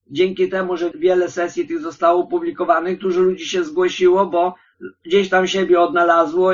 dzięki temu, że wiele sesji tych zostało opublikowanych, dużo ludzi się zgłosiło, bo gdzieś tam siebie odnalazło.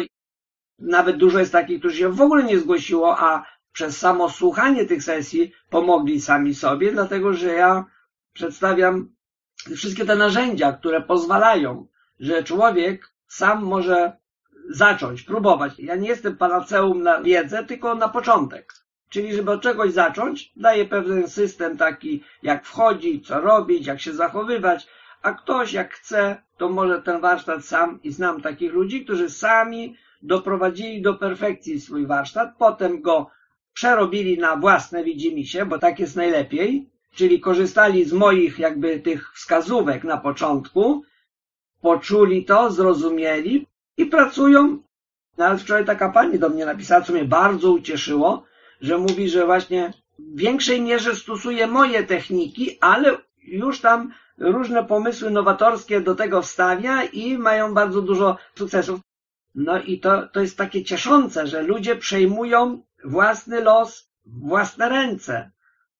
Nawet dużo jest takich, którzy się w ogóle nie zgłosiło, a przez samo słuchanie tych sesji pomogli sami sobie, dlatego że ja przedstawiam wszystkie te narzędzia, które pozwalają, że człowiek sam może zacząć, próbować. Ja nie jestem panaceum na wiedzę, tylko na początek. Czyli żeby od czegoś zacząć, daję pewien system taki, jak wchodzić, co robić, jak się zachowywać, a ktoś jak chce, to może ten warsztat sam i znam takich ludzi, którzy sami doprowadzili do perfekcji swój warsztat, potem go przerobili na własne widzimisię, bo tak jest najlepiej, czyli korzystali z moich jakby tych wskazówek na początku, poczuli to, zrozumieli i pracują. Nawet wczoraj taka pani do mnie napisała, co mnie bardzo ucieszyło, że mówi, że właśnie w większej mierze stosuje moje techniki, ale już tam różne pomysły nowatorskie do tego wstawia i mają bardzo dużo sukcesów. No i to jest takie cieszące, że ludzie przejmują własny los w własne ręce,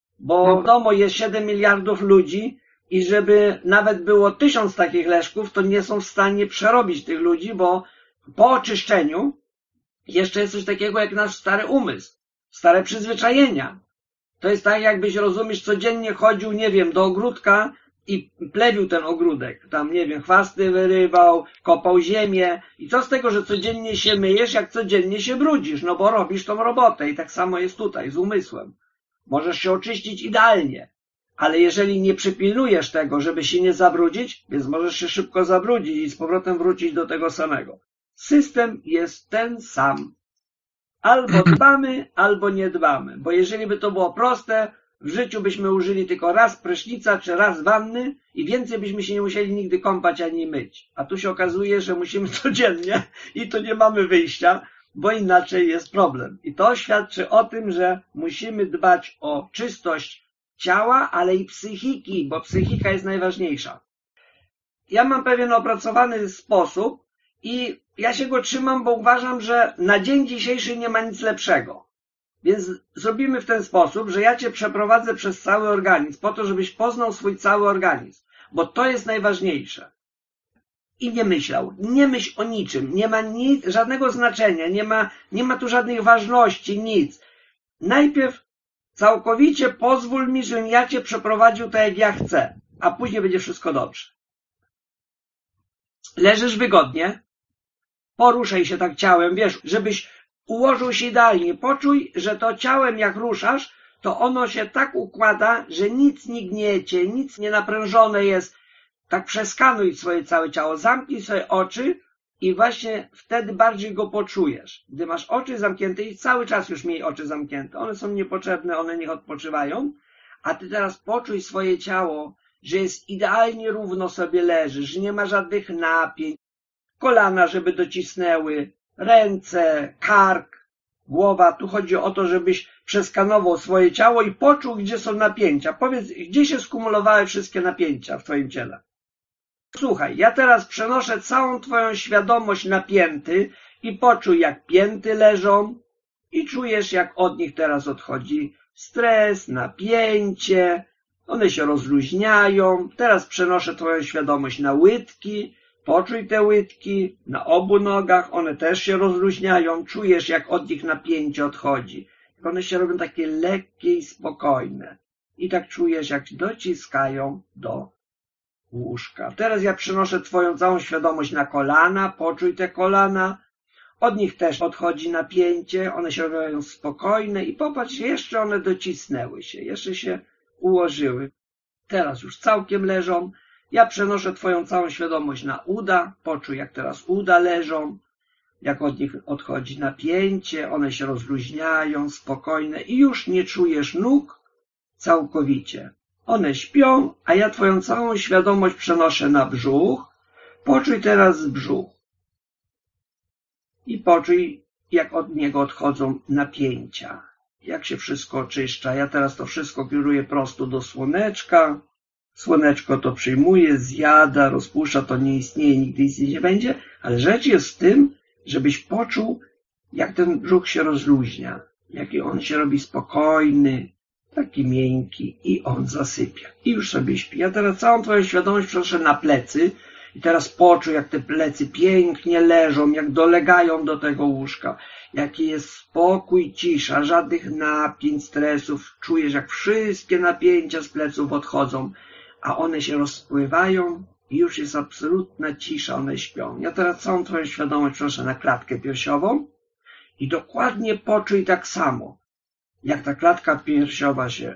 bo wiadomo, jest 7 miliardów ludzi i żeby nawet było 1000 takich Leszków, to nie są w stanie przerobić tych ludzi, bo po oczyszczeniu jeszcze jest coś takiego jak nasz stary umysł, stare przyzwyczajenia. To jest tak, jakbyś, rozumiesz, codziennie chodził, nie wiem, do ogródka i plewił ten ogródek. Tam, nie wiem, chwasty wyrywał, kopał ziemię. I co z tego, że codziennie się myjesz, jak codziennie się brudzisz? No bo robisz tą robotę i tak samo jest tutaj, z umysłem. Możesz się oczyścić idealnie, ale jeżeli nie przypilnujesz tego, żeby się nie zabrudzić, więc możesz się szybko zabrudzić i z powrotem wrócić do tego samego. System jest ten sam. Albo dbamy, albo nie dbamy. Bo jeżeli by to było proste, w życiu byśmy użyli tylko raz prysznica czy raz wanny i więcej byśmy się nie musieli nigdy kąpać ani myć. A tu się okazuje, że musimy codziennie i to nie mamy wyjścia, bo inaczej jest problem. I to świadczy o tym, że musimy dbać o czystość ciała, ale i psychiki, bo psychika jest najważniejsza. Ja mam pewien opracowany sposób i ja się go trzymam, bo uważam, że na dzień dzisiejszy nie ma nic lepszego. Więc zrobimy w ten sposób, że ja cię przeprowadzę przez cały organizm, po to, żebyś poznał swój cały organizm, bo to jest najważniejsze. I nie myślał, nie myśl o niczym, nie ma nic, żadnego znaczenia, nie ma tu żadnej ważności, nic. Najpierw całkowicie pozwól mi, żebym ja cię przeprowadził tak, jak ja chcę, a później będzie wszystko dobrze. Leżysz wygodnie, poruszaj się tak ciałem, wiesz, żebyś ułożył się idealnie. Poczuj, że to ciałem jak ruszasz, to ono się tak układa, że nic nie gniecie, nic nie naprężone jest. Tak przeskanuj swoje całe ciało, zamknij sobie oczy i właśnie wtedy bardziej go poczujesz. Gdy masz oczy zamknięte i cały czas już miej oczy zamknięte, one są niepotrzebne, one niech odpoczywają, a ty teraz poczuj swoje ciało, że jest idealnie równo sobie leży, że nie ma żadnych napięć, kolana, żeby docisnęły, ręce, kark, głowa. Tu chodzi o to, żebyś przeskanował swoje ciało i poczuł, gdzie są napięcia. Powiedz, gdzie się skumulowały wszystkie napięcia w twoim ciele. Słuchaj, ja teraz przenoszę całą twoją świadomość na pięty i poczuj, jak pięty leżą i czujesz, jak od nich teraz odchodzi stres, napięcie. One się rozluźniają. Teraz przenoszę twoją świadomość na łydki. Poczuj te łydki na obu nogach, one też się rozluźniają, czujesz, jak od nich napięcie odchodzi. One się robią takie lekkie i spokojne. I tak czujesz, jak dociskają do łóżka. Teraz ja przenoszę twoją całą świadomość na kolana, poczuj te kolana. Od nich też odchodzi napięcie, one się robią spokojne i popatrz, jeszcze one docisnęły się, jeszcze się ułożyły. Teraz już całkiem leżą. Ja przenoszę twoją całą świadomość na uda, poczuj, jak teraz uda leżą, jak od nich odchodzi napięcie, one się rozluźniają, spokojne i już nie czujesz nóg całkowicie. One śpią, a ja twoją całą świadomość przenoszę na brzuch. Poczuj teraz brzuch i poczuj, jak od niego odchodzą napięcia, jak się wszystko oczyszcza. Ja teraz to wszystko kieruję prosto do słoneczka. Słoneczko to przyjmuje, zjada, rozpuszcza, to nie istnieje, nigdy istnieć nie będzie, ale rzecz jest w tym, żebyś poczuł, jak ten brzuch się rozluźnia, jaki on się robi spokojny, taki miękki i on zasypia. I już sobie śpi. Ja teraz całą twoją świadomość przenoszę na plecy i teraz poczuj, jak te plecy pięknie leżą, jak dolegają do tego łóżka. Jaki jest spokój, cisza, żadnych napięć, stresów. Czujesz, jak wszystkie napięcia z pleców odchodzą, a one się rozpływają i już jest absolutna cisza, one śpią. Ja teraz całą twoją świadomość przenoszę na klatkę piersiową i dokładnie poczuj tak samo, jak ta klatka piersiowa się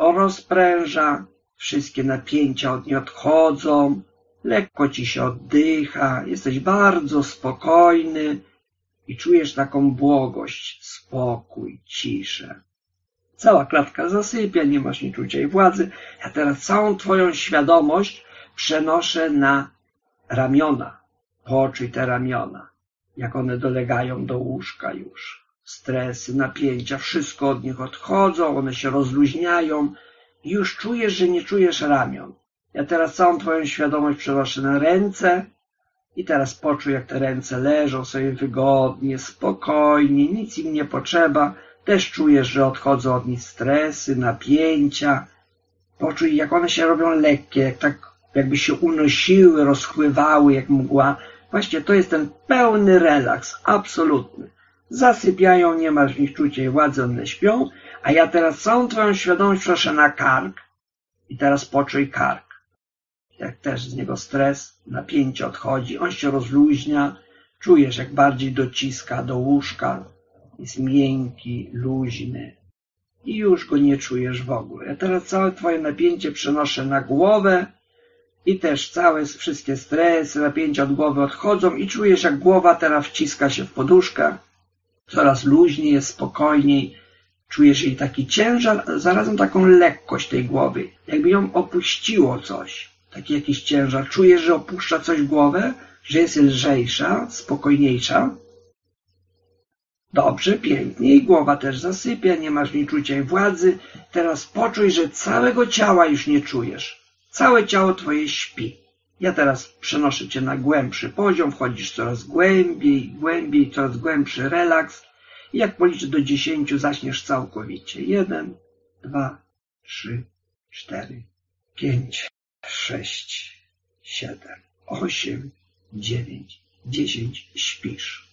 rozpręża, wszystkie napięcia od niej odchodzą, lekko ci się oddycha, jesteś bardzo spokojny i czujesz taką błogość, spokój, ciszę. Cała klatka zasypia, nie masz nic czucia i władzy. Ja teraz całą twoją świadomość przenoszę na ramiona. Poczuj te ramiona, jak one dolegają do łóżka już. Stresy, napięcia, wszystko od nich odchodzą, one się rozluźniają i już czujesz, że nie czujesz ramion. Ja teraz całą twoją świadomość przenoszę na ręce i teraz poczuj, jak te ręce leżą sobie wygodnie, spokojnie, nic im nie potrzeba. Też czujesz, że odchodzą od nich stresy, napięcia. Poczuj, jak one się robią lekkie, jakby się unosiły, rozchływały jak mgła. Właśnie to jest ten pełny relaks, absolutny. Zasypiają, nie masz w nich czucia i władzy, one śpią, a ja teraz całą twoją świadomość przenoszę na kark i teraz poczuj kark. Jak też z niego stres, napięcie odchodzi, on się rozluźnia, czujesz, jak bardziej dociska do łóżka, jest miękki, luźny i już go nie czujesz w ogóle. Ja teraz całe twoje napięcie przenoszę na głowę i też wszystkie stresy, napięcia od głowy odchodzą i czujesz, jak głowa teraz wciska się w poduszkę, coraz luźniej, jest spokojniej, czujesz jej taki ciężar, zarazem taką lekkość tej głowy, jakby ją opuściło coś, taki jakiś ciężar. Czujesz, że opuszcza coś głowę, że jest lżejsza, spokojniejsza. Dobrze, pięknie i głowa też zasypia, nie masz w niej czucia i władzy. Teraz poczuj, że całego ciała już nie czujesz. Całe ciało twoje śpi. Ja teraz przenoszę cię na głębszy poziom, wchodzisz coraz głębiej, coraz głębszy relaks. I jak policzę do 10, zaśniesz całkowicie. 1, 2, 3, 4, 5, 6, 7, 8, 9, 10. Śpisz.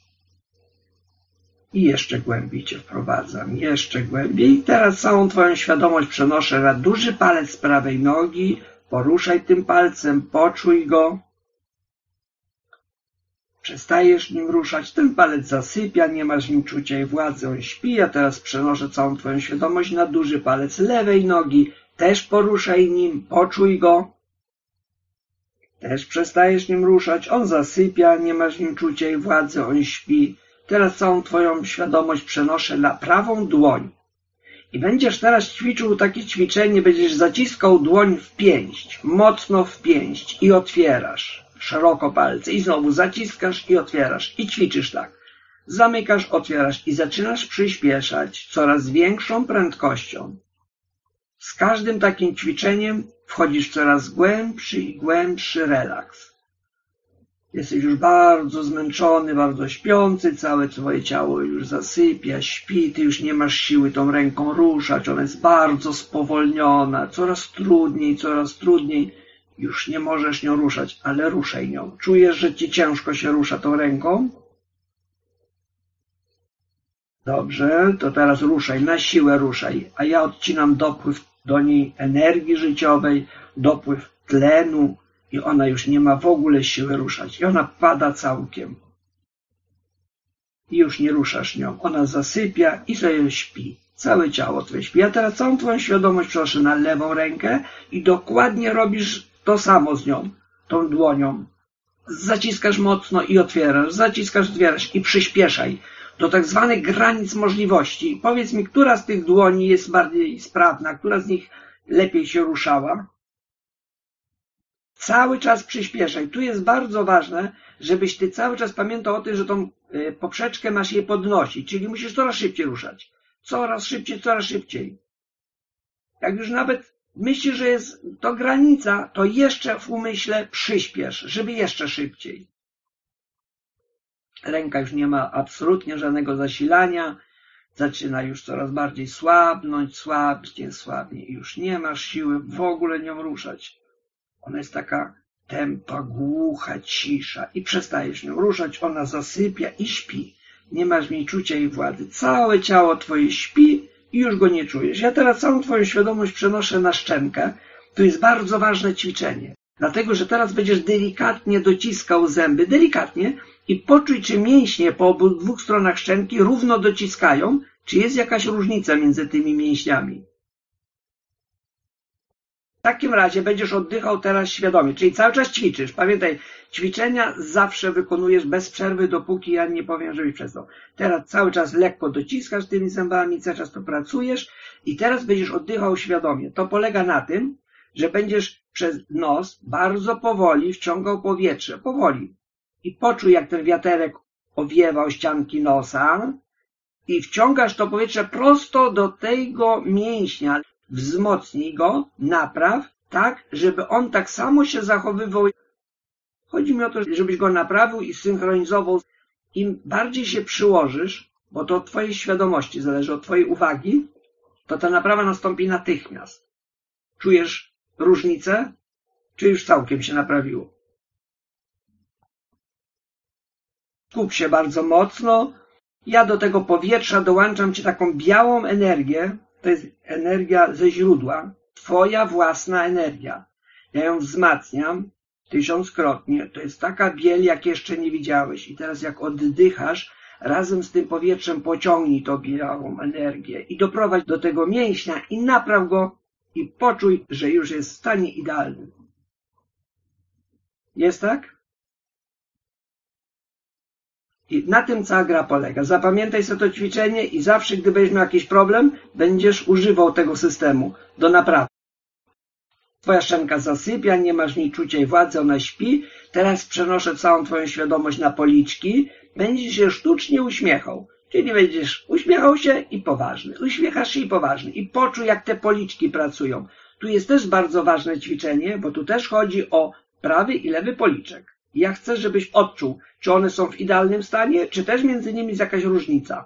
I jeszcze głębiej cię wprowadzam, jeszcze głębiej. I teraz całą twoją świadomość przenoszę na duży palec prawej nogi. Poruszaj tym palcem, poczuj go. Przestajesz nim ruszać, ten palec zasypia, nie masz w nim czucia i władzy, on śpi. Ja teraz przenoszę całą twoją świadomość na duży palec lewej nogi. Też poruszaj nim, poczuj go. Też przestajesz nim ruszać, on zasypia, nie masz w nim czucia i władzy, on śpi. Teraz całą twoją świadomość przenoszę na prawą dłoń. I będziesz teraz ćwiczył takie ćwiczenie, będziesz zaciskał dłoń w pięść, mocno w pięść i otwierasz szeroko palce. I znowu zaciskasz i otwierasz. I ćwiczysz tak. Zamykasz, otwierasz i zaczynasz przyspieszać coraz większą prędkością. Z każdym takim ćwiczeniem wchodzisz w coraz głębszy i głębszy relaks. Jesteś już bardzo zmęczony, bardzo śpiący, całe twoje ciało już zasypia, śpi, ty już nie masz siły tą ręką ruszać, ona jest bardzo spowolniona, coraz trudniej, już nie możesz nią ruszać, ale ruszaj nią. Czujesz, że ci ciężko się rusza tą ręką? Dobrze, to teraz ruszaj, na siłę ruszaj, a ja odcinam dopływ do niej energii życiowej, dopływ tlenu, i ona już nie ma w ogóle siły ruszać. I ona pada całkiem. I już nie ruszasz nią. Ona zasypia i sobie śpi. Całe ciało twoje śpi. Ja teraz całą twoją świadomość przenoszę na lewą rękę i dokładnie robisz to samo z nią, tą dłonią. Zaciskasz mocno i otwierasz. Zaciskasz, otwierasz i przyspieszaj do tak zwanych granic możliwości. Powiedz mi, która z tych dłoni jest bardziej sprawna, która z nich lepiej się ruszała? Cały czas przyspieszaj. Tu jest bardzo ważne, żebyś ty cały czas pamiętał o tym, że tą poprzeczkę masz je podnosić, czyli musisz coraz szybciej ruszać. Coraz szybciej. Jak już nawet myślisz, że jest to granica, to jeszcze w umyśle przyspiesz, żeby jeszcze szybciej. Ręka już nie ma absolutnie żadnego zasilania. zaczyna już coraz bardziej słabnąć, słabnie i już nie masz siły w ogóle nią ruszać. Ona jest taka tępa, głucha, cisza i przestajesz nią ruszać, ona zasypia i śpi. Nie masz w niej czucia i władzy. Całe ciało twoje śpi i już go nie czujesz. Ja teraz całą twoją świadomość przenoszę na szczękę. To jest bardzo ważne ćwiczenie. Dlatego, że teraz będziesz delikatnie dociskał zęby, delikatnie, i poczuj, czy mięśnie po obydwu stronach szczęki równo dociskają, czy jest jakaś różnica między tymi mięśniami. W takim razie będziesz oddychał teraz świadomie, czyli cały czas ćwiczysz. Pamiętaj, ćwiczenia zawsze wykonujesz bez przerwy, dopóki ja nie powiem, żebyś przestał. Teraz cały czas lekko dociskasz tymi zębami, cały czas to pracujesz i teraz będziesz oddychał świadomie. To polega na tym, że będziesz przez nos bardzo powoli wciągał powietrze. Powoli. I poczuj, jak ten wiaterek owiewał ścianki nosa i wciągasz to powietrze prosto do tego mięśnia. Wzmocnij go, napraw, tak, żeby on tak samo się zachowywał. Chodzi mi o to, żebyś go naprawił i synchronizował. Im bardziej się przyłożysz, bo to od twojej świadomości zależy, od twojej uwagi, to ta naprawa nastąpi natychmiast. Czujesz różnicę? Czy już całkiem się naprawiło? Skup się bardzo mocno. Ja do tego powietrza dołączam ci taką białą energię. To jest energia ze źródła. Twoja własna energia. Ja ją wzmacniam 1000-krotnie. To jest taka biel, jak jeszcze nie widziałeś. I teraz jak oddychasz, razem z tym powietrzem pociągnij tą białą energię i doprowadź do tego mięśnia i napraw go i poczuj, że już jest w stanie idealnym. Jest tak? I na tym cała gra polega. Zapamiętaj sobie to ćwiczenie i zawsze, gdy będziesz miał jakiś problem, będziesz używał tego systemu do naprawy. Twoja szczęka zasypia, nie masz w niej czucia i władzy, ona śpi. Teraz przenoszę całą twoją świadomość na policzki. Będziesz się sztucznie uśmiechał. Czyli będziesz uśmiechał się i poważny. Uśmiechasz się i poważny. I poczuj, jak te policzki pracują. Tu jest też bardzo ważne ćwiczenie, bo tu też chodzi o prawy i lewy policzek. Ja chcę, żebyś odczuł, czy one są w idealnym stanie, czy też między nimi jest jakaś różnica.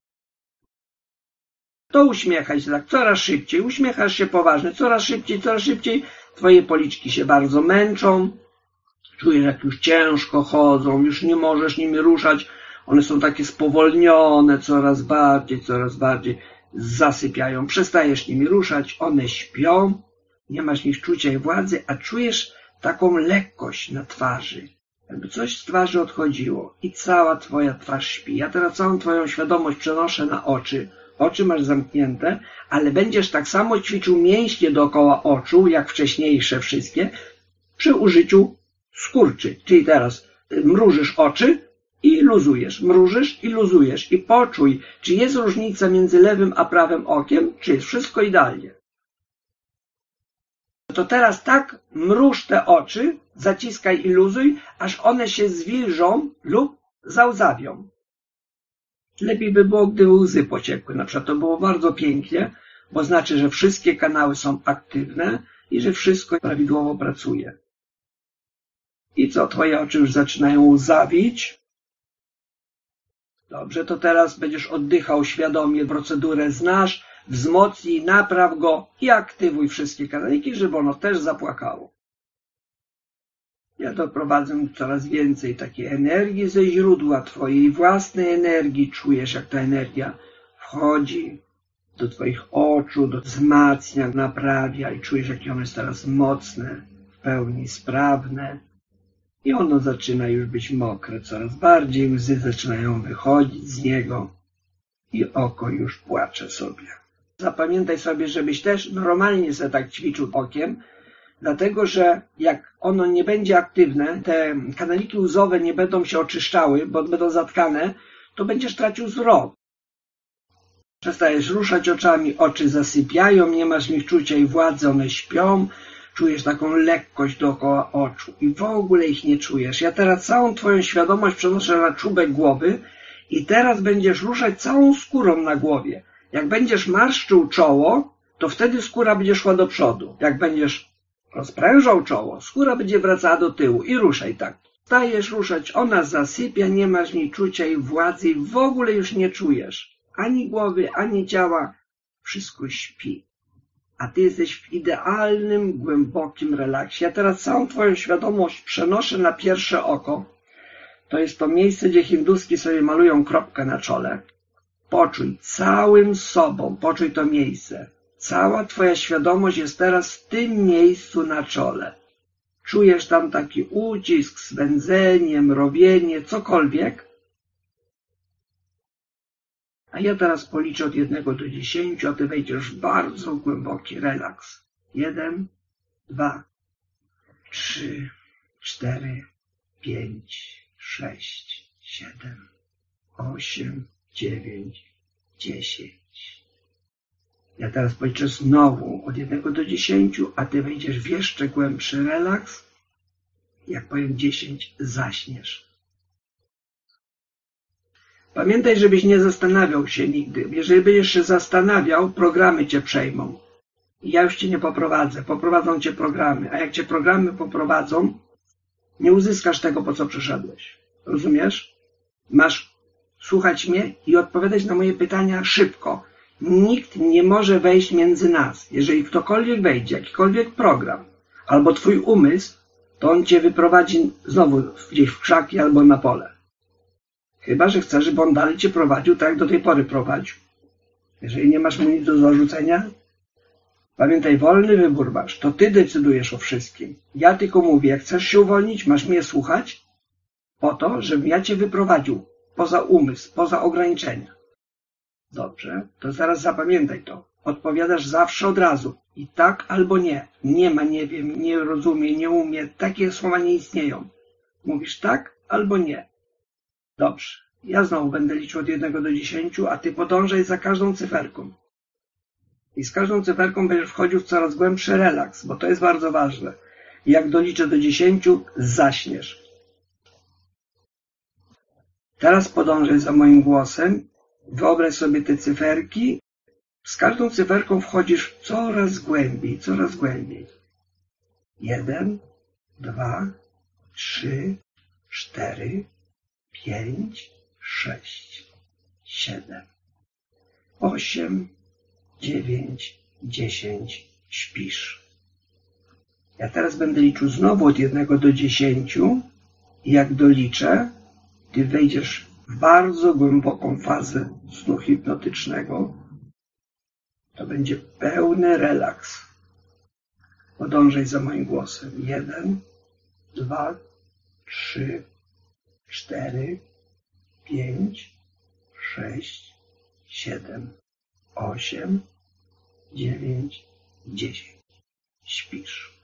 To uśmiechaj się tak coraz szybciej, uśmiechasz się poważnie, coraz szybciej. Twoje policzki się bardzo męczą, czujesz, jak już ciężko chodzą, już nie możesz nimi ruszać, one są takie spowolnione, coraz bardziej zasypiają, przestajesz nimi ruszać, one śpią, nie masz w nich czucia i władzy, a czujesz taką lekkość na twarzy, jakby coś z twarzy odchodziło i cała twoja twarz śpi. Ja teraz całą twoją świadomość przenoszę na oczy. Oczy masz zamknięte, ale będziesz tak samo ćwiczył mięśnie dookoła oczu, jak wcześniejsze wszystkie, przy użyciu skurczy. Czyli teraz mrużysz oczy i luzujesz, mrużysz i luzujesz i poczuj, czy jest różnica między lewym a prawym okiem, czy jest wszystko idealnie. To teraz tak mruż te oczy, zaciskaj i luzuj, aż one się zwilżą lub załzawią. Lepiej by było, gdyby łzy pociekły. Na przykład to było bardzo pięknie, bo znaczy, że wszystkie kanały są aktywne i że wszystko prawidłowo pracuje. I co? Twoje oczy już zaczynają łzawić. Dobrze, to teraz będziesz oddychał świadomie, procedurę znasz, wzmocnij, napraw go i aktywuj wszystkie kanaliki, żeby ono też zapłakało. Ja doprowadzę coraz więcej takiej energii ze źródła twojej własnej energii. Czujesz, jak ta energia wchodzi do twoich oczu, wzmacnia, naprawia i czujesz, jakie ono jest teraz mocne, w pełni sprawne. I ono zaczyna już być mokre, coraz bardziej łzy zaczynają wychodzić z niego i oko już płacze sobie. Zapamiętaj sobie, żebyś też normalnie sobie tak ćwiczył okiem, dlatego, że jak ono nie będzie aktywne, te kanaliki łzowe nie będą się oczyszczały, bo będą zatkane, to będziesz tracił wzrok. Przestajesz ruszać oczami, oczy zasypiają, nie masz w nich czucia i władzy, one śpią, czujesz taką lekkość dookoła oczu i w ogóle ich nie czujesz. Ja teraz całą twoją świadomość przenoszę na czubek głowy i teraz będziesz ruszać całą skórą na głowie. Jak będziesz marszczył czoło, to wtedy skóra będzie szła do przodu. Jak będziesz rozprężał czoło, skóra będzie wracała do tyłu i ruszaj tak. Stajesz ruszać, ona zasypia, nie masz w niej czucia i władzy i w ogóle już nie czujesz. ani głowy, ani ciała. Wszystko śpi. A ty jesteś w idealnym, głębokim relaksie. Ja teraz całą twoją świadomość przenoszę na pierwsze oko. To jest to miejsce, gdzie hinduski sobie malują kropkę na czole. Poczuj całym sobą, poczuj to miejsce. Cała twoja świadomość jest teraz w tym miejscu na czole. Czujesz tam taki ucisk, swędzenie, mrowienie, cokolwiek. A ja teraz policzę od 1 do 10, a ty wejdziesz w bardzo głęboki relaks. 1, 2, 3, 4, 5, 6, 7, 8, 9, 10. Ja teraz policzę znowu od 1 do 10, a ty wejdziesz w jeszcze głębszy relaks. Jak powiem 10, zaśniesz. Pamiętaj, żebyś nie zastanawiał się nigdy. Jeżeli będziesz się zastanawiał, programy cię przejmą. I ja już cię nie poprowadzę. Poprowadzą cię programy. A jak cię programy poprowadzą, nie uzyskasz tego, po co przyszedłeś. Rozumiesz? Masz słuchać mnie i odpowiadać na moje pytania szybko. Nikt nie może wejść między nas. Jeżeli ktokolwiek wejdzie, jakikolwiek program, albo twój umysł, to on cię wyprowadzi znowu gdzieś w krzaki albo na pole. Chyba że chcesz, żeby on dalej cię prowadził, tak jak do tej pory prowadził. Jeżeli nie masz mu nic do zarzucenia, pamiętaj, wolny wybór masz. To ty decydujesz o wszystkim. Ja tylko mówię, jak chcesz się uwolnić, masz mnie słuchać po to, żebym ja cię wyprowadził poza umysł, poza ograniczenia. Dobrze, to zaraz zapamiętaj to. Odpowiadasz zawsze od razu. I tak albo nie. Nie ma nie wiem, nie rozumie, nie umie. Takie słowa nie istnieją. Mówisz tak albo nie. Dobrze. Ja znowu będę liczył od 1 do 10, a ty podążaj za każdą cyferką. I z każdą cyferką będziesz wchodził w coraz głębszy relaks, bo to jest bardzo ważne. I jak doliczę do 10, zaśniesz. Teraz podążaj za moim głosem. Wyobraź sobie te cyferki. Z każdą cyferką wchodzisz coraz głębiej, coraz głębiej. 1, 2, 3, 4, 5, 6, 7, 8, 9, 10. Śpisz. Ja teraz będę liczył znowu od 1 do 10 i jak doliczę, ty wejdziesz w bardzo głęboką fazę snu hipnotycznego. To będzie pełny relaks. Podążaj za moim głosem. 1, 2, 3, 4, 5, 6, 7, 8, 9, 10. Śpisz.